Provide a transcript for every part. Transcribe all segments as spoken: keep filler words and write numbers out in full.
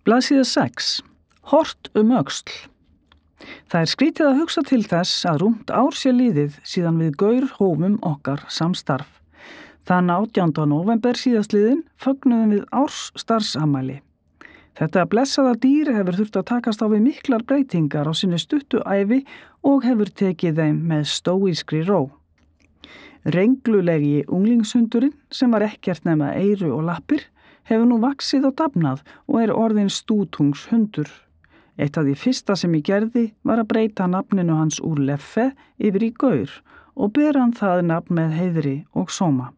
Blaðsíða sex. Hort um öxl. Það er skrítið að hugsa til þess að rúmt ár sé liðið síðan við Gaur hófum okkar samstarf. Þann átjánda nóvember síðastliðinn fögnuðum við árs starfsafmæli. Þetta blessaða dýr hefur þurft að takast á við miklar breytingar á sinni stuttu ævi og hefur tekið þeim með stóískri ró. Renglulegi unglingshundurinn, sem var ekkert nema eyru og lappir, hefur nú vaxið og dafnað og er orðinn stútungshundur. Eitt af því fyrsta sem ég gerði var að breyta nafninu hans úr Leffe yfir í Gaur og ber hann það nafn með heiðri og sóma.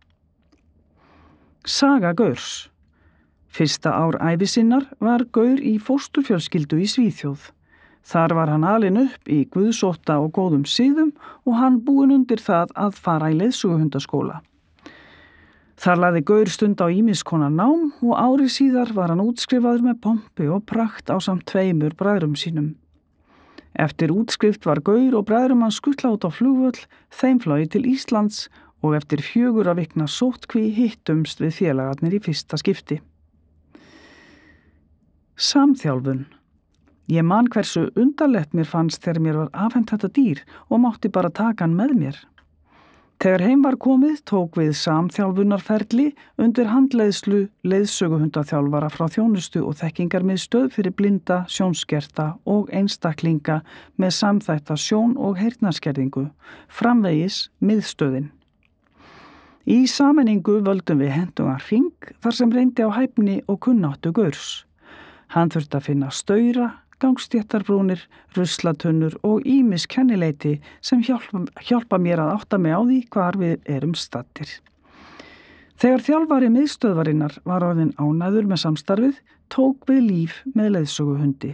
Saga Gaurs. Fyrsta ár ævi sinnar var Gaur í fósturfjölskyldu í Svíþjóð. Þar var hann alinn upp í guðsótta og góðum siðum og hann búinn undir það að fara í leiðsöguhundaskóla. Þar lagði Gaur stund á ýmiss konar nám og ári síðar var hann útskrifaður með pompi og prakt ásamt tveimur bræðrum sínum. Eftir útskrift var Gaur og bræðrum hans skutla út á flugvöll, þeim flogið til Íslands og eftir fjögurra vikna sóttkví hittumst við félagarnir í fyrsta skipti. Samþjálfun. Ég man hversu undarlegt mér fannst þegar mér var afhent þetta dýr og mátti bara taka hann með mér. Þegar heim var komið tók við samþjálfunarferli undir handleiðslu leiðsöguhundaþjálfara frá þjónustu og þekkingarmiðstöð fyrir blinda, sjónskerta og einstaklinga með samþætta sjón- og heyrnarskerðingu, framvegis miðstöðin. Í sameiningu völdum við hentugan hring þar sem reyndi á hæfni og kunnáttu Gaurs. Hann þurfti að finna staura, gangstéttarbrúnir, ruslatunnur og ýmis kennileiti sem hjálpa, hjálpa mér að átta mig á því hvar við erum staddir. Þegar þjálfari miðstöðvarinnar var orðinn ánægður með samstarfið, tók við líf með leiðsöguhundi.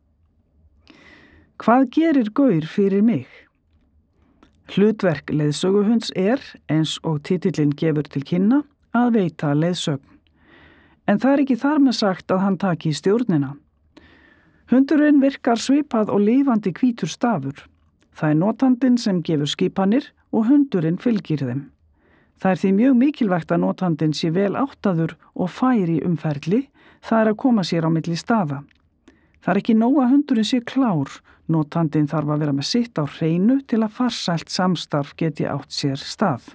Hvað gerir Gaur fyrir mig? Hlutverk leiðsöguhunds er, eins og titillinn gefur til kynna, að veita leiðsögn. En það er ekki þar með sagt að hann taki stjórnina. Hundurinn virkar svipað og lifandi hvítur stafur. Það er notandinn sem gefur skipanir og hundurinn fylgir þeim. Það er því mjög mikilvægt að notandinn sé vel áttaður og fær í umferli, það er að koma sér á milli staða. Það er ekki nóg að hundurinn sé klár, notandinn þarf að vera með sitt á hreinu til að farsælt samstarf geti átt sér stað.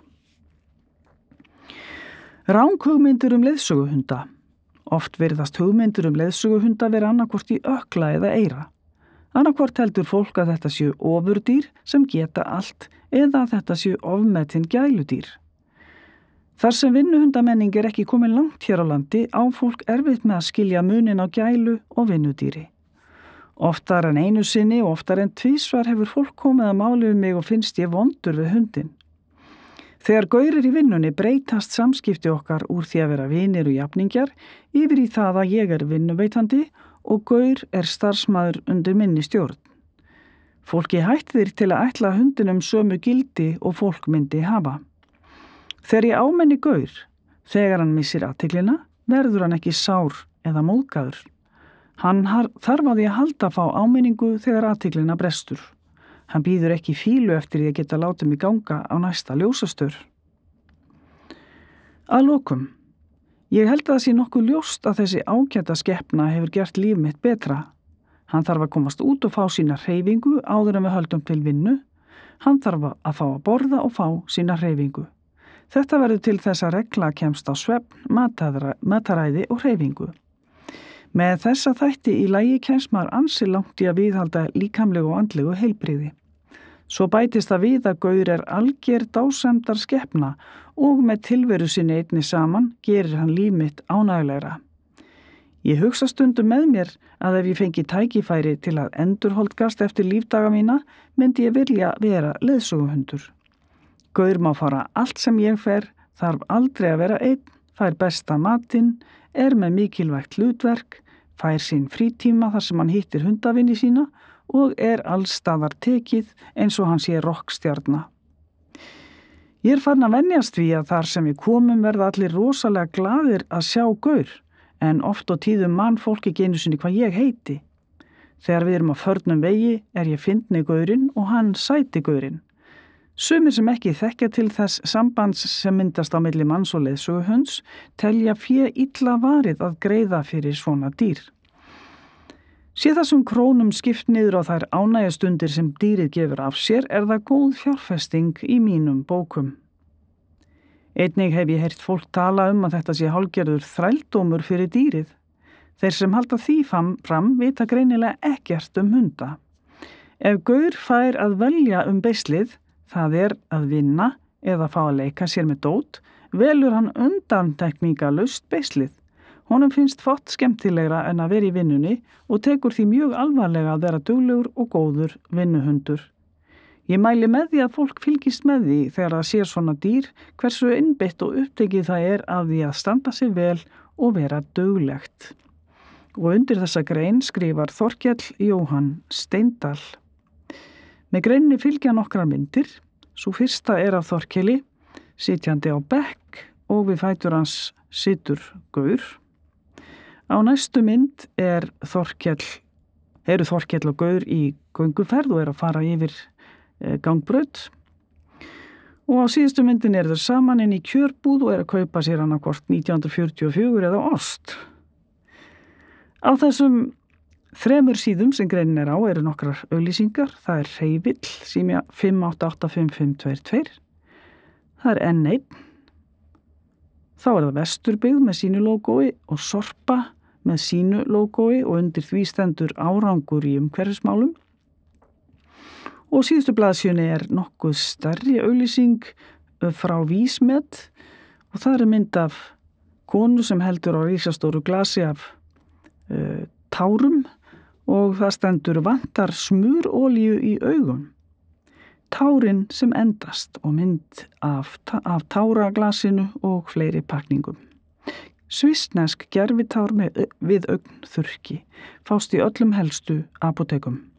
Ranghugmyndir um leiðsöguhunda. Oft virðast hugmyndir um leiðsöguhunda vera annarkvort í ökla eða eyra. Annarkvort heldur fólk að þetta séu ofurdýr sem geta allt eða að þetta séu ofmetin gæludýr. Þar sem vinnuhundamenning er ekki komin langt hér á landi á fólk erfitt með að skilja munin á gælu og vinnudýri. Oftar en einu sinni og oftar en tvísvar hefur fólk komið að máli um mig og finnst ég vondur við hundin. Þegar Gaur er í vinnunni breytast samskipti okkar úr því að vera vinir og jafningjar yfir í það að ég er vinnuveitandi og Gaur er starfsmaður undir minni stjórn. Fólki hættir til að ætla hundinum sömu gildi og fólk myndi hafa. Þegar ég ámenni Gaur, þegar hann missir athyglina, verður hann ekki sár eða móðgaður. Hann þarf á því að halda að fá áminningu þegar athyglina brestur. Hann býður ekki fílu eftir því að geta látið mig ganga á næsta ljósastör. Að lokum. Ég held að það sé nokkuð ljóst að þessi ágæta skepna hefur gert líf mitt betra. Hann þarf að komast út og fá sína hreyfingu áður en við höldum til vinnu. Hann þarf að fá að borða og fá sína hreyfingu. Þetta verður til þess að regla kemst á svefn, mataræði og hreyfingu. Með þessa þætti í lagi kemst maður ansi langt í að viðhalda líkamlegu og andlegu heilbrigði. Svo bætist að við að Gaur er alger dásemdar skepna og með tilveru sinni einni saman gerir hann líf mitt ánægjulegra. Ég hugsa stundum með mér að ef ég fengi tækifæri til að endurholdgast eftir lífdaga mína, myndi ég vilja vera leiðsöguhundur. Gaur má fara allt sem ég fer, þarf aldrei að vera einn, fær besta matinn, er með mikilvægt hlutverk, fær sín frítíma þar sem hann hittir hundavinni sína og er allstaðar tekið eins og hann sé rokkstjarna. Ég er farin að venjast því að þar sem við komum verða allir rosalega glaðir að sjá Gaur, en oft og tíðum man fólk ekki einu sinni hvað ég heiti. Þegar við erum á förnum vegi er ég fyndni Gaurinn og hann sæti Gaurinn. Sumir sem ekki þekkja til þess sambands sem myndast á milli manns og leiðsöguhunds telja fé illa varið að greiða fyrir svona dýr. Sé þessum krónum skipt niður á þær ánægjastundir sem dýrið gefur af sér er það góð fjárfesting í mínum bókum. Einnig hef ég heyrt fólk tala um að þetta sé hálfgerður þrældómur fyrir dýrið. Þeir sem halda því fram, fram vita greinilega ekkert um hunda. Ef gaur fær að velja um beislið, það er að vinna eða fá að leika sér með dót, velur hann undantekningarlaust beislið. Honum finnst fátt skemmtilegra en að vera í vinnunni og tekur því mjög alvarlega að vera duglegur og góður vinnuhundur. Ég mæli með því að fólk fylgist með því þegar það sér svona dýr hversu innbytt og upptekið það er af því að standa sig vel og vera duglegt. Og undir þessa grein skrifar Þorkell Jóhann Steindal. Með greinni fylgja nokkrar myndir. Sú fyrsta er af Þorkelli, sitjandi á bekk og við fætur hans situr gaur. Á næstu mynd er Þorkell, eru Þorkell og gaur í gönguferð og er að fara yfir e, gangbraut. Og á síðustu myndin er þeir saman inn í kjörbúð og er að kaupa sér annarkvort nítján hundruð fjörutíu og fjögur eða ost. Á þessum þremur síðum sem greinin er á eru nokkrar auglýsingar. Það er Hreyvill, sími fimm átta átta fimm fimm tvö tvö. Það er N einn. Þá er það Vesturbyggð með sínu lógói og Sorpa með sínu lógói og undir því stendur árangur í umhverfismálum. Og síðustu blaðsíðunni er nokkuð stærri auglýsing frá Vísmed og það er mynd af konu sem heldur á risastóru glasi af uh, tárum og það stendur vantar smurolíu í augum. Tárin sem endast og mynd af, af táraglasinu og fleiri pakningum. Svissnesk gervitár með, við augnþurrki fást í öllum helstu apótekum.